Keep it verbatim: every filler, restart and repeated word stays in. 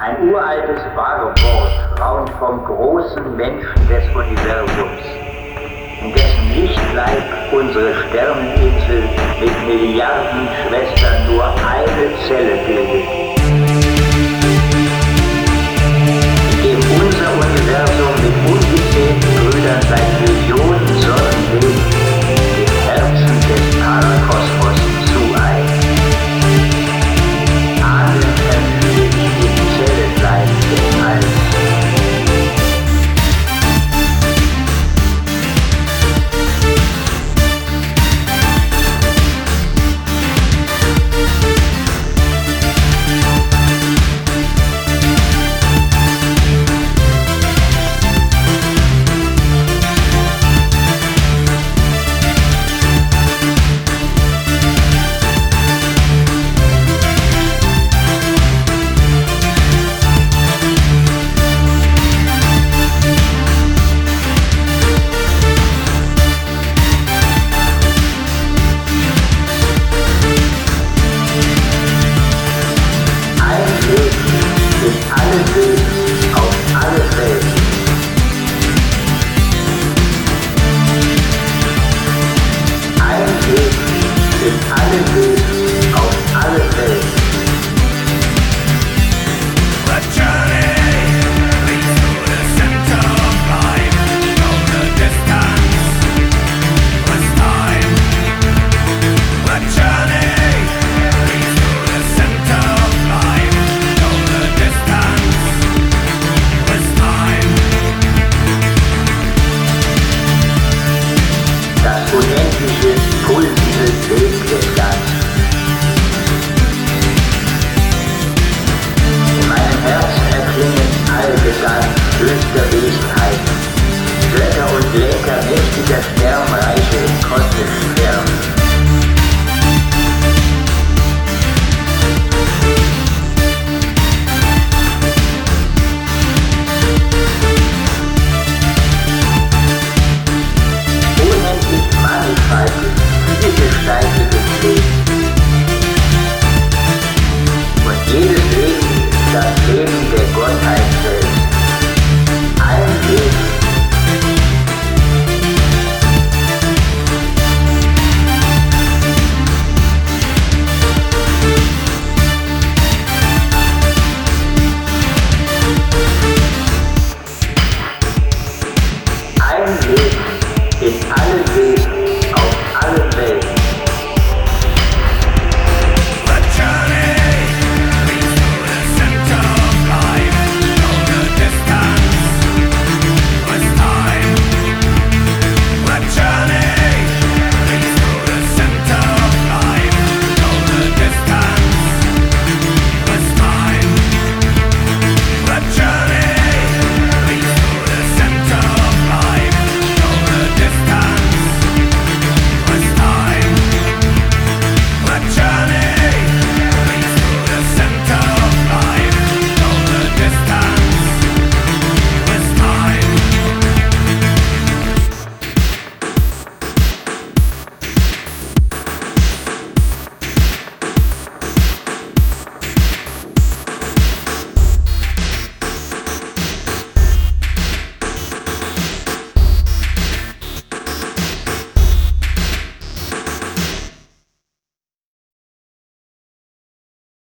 Ein uraltes Wort, raunt vom großen Menschen des Universums, in dessen Lichtleib unsere Sterneninsel mit Milliarden Schwestern nur eine Zelle bildet, in dem unser Universum mit ungezählten Brüdern seit Millionen Sonnenwegen dem Herzen des Parakosmos zueilt. Ahnen ermüdet im Zellenleib des Alls. Das unendliche, pulsende Leben